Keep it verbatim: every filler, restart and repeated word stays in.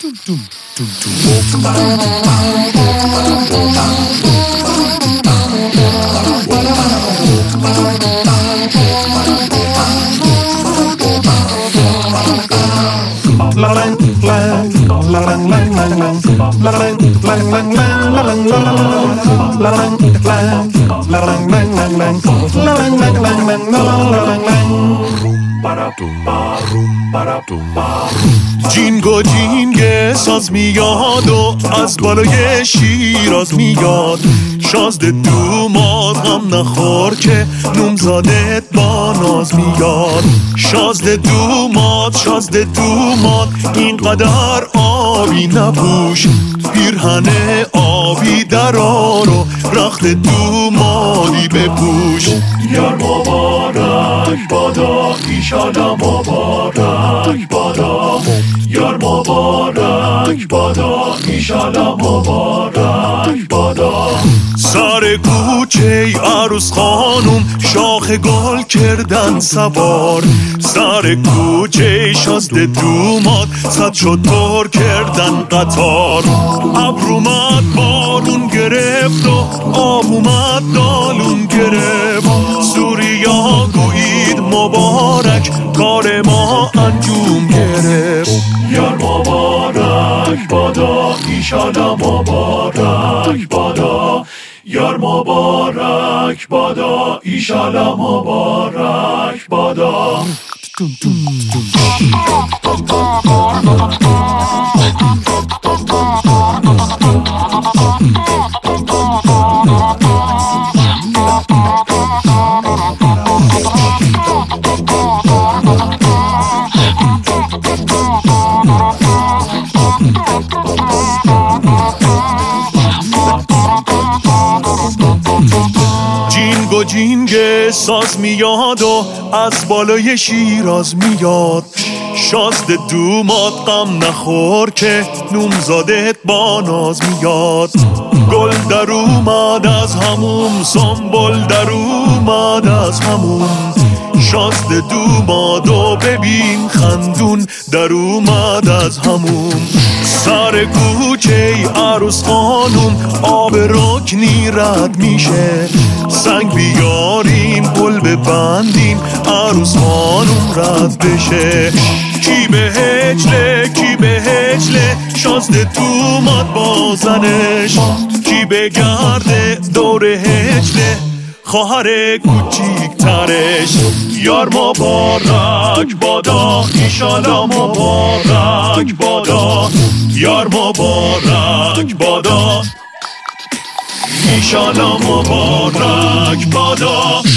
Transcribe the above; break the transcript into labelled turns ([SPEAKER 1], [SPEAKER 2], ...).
[SPEAKER 1] جینگو جینگ ساز میاد و از بالای شیراز میاد، شازده دوماد غم نخور که نومزادت با ناز میاد. شازده دوماد شازده دوماد اینقدر آبی نپوش، پیرهن آبی درار و رخت دومادی بپوش.
[SPEAKER 2] یار مبارک بادا ایشالا مبارک بادا، یار مبارک بادا ایشالا مبارک بادا.
[SPEAKER 1] سر کوچه عروس خانوم شاخ گل کردن سوار، سر کوچه شازده دوماد صد شتر کردن قطار. ابر اومد بارون گرفت و آب اومد دالون گرفت، سوریا گویید مبارک کار ما انجام گرفت.
[SPEAKER 2] یار مبارک بادا ایشالا مبارک بادا، یار مبارک بادا ایشالا مبارک بادا.
[SPEAKER 1] جینگو جینگ ساز میاد و از بالای شیراز میاد، شازده دوماد غم نخور که نومزادت با ناز میاد. گل در اومد از هموم، سنبل در اومد از هموم، شازده دوماد و ببین خندون در اومد از هموم. سر کوچه عروس خانوم آب رکنی رد میشه، سنگ بیارین پل ببندین عروس خانوم رد بشه. کی به هجله کی به هجله شازده دوماد با زنش، کی به گرده دور هجله خواهر کوچیک ترش. یار مبارک بادا ایشالا مبارک بادا، یار مبارک بادا ایشالا مبارک بادا.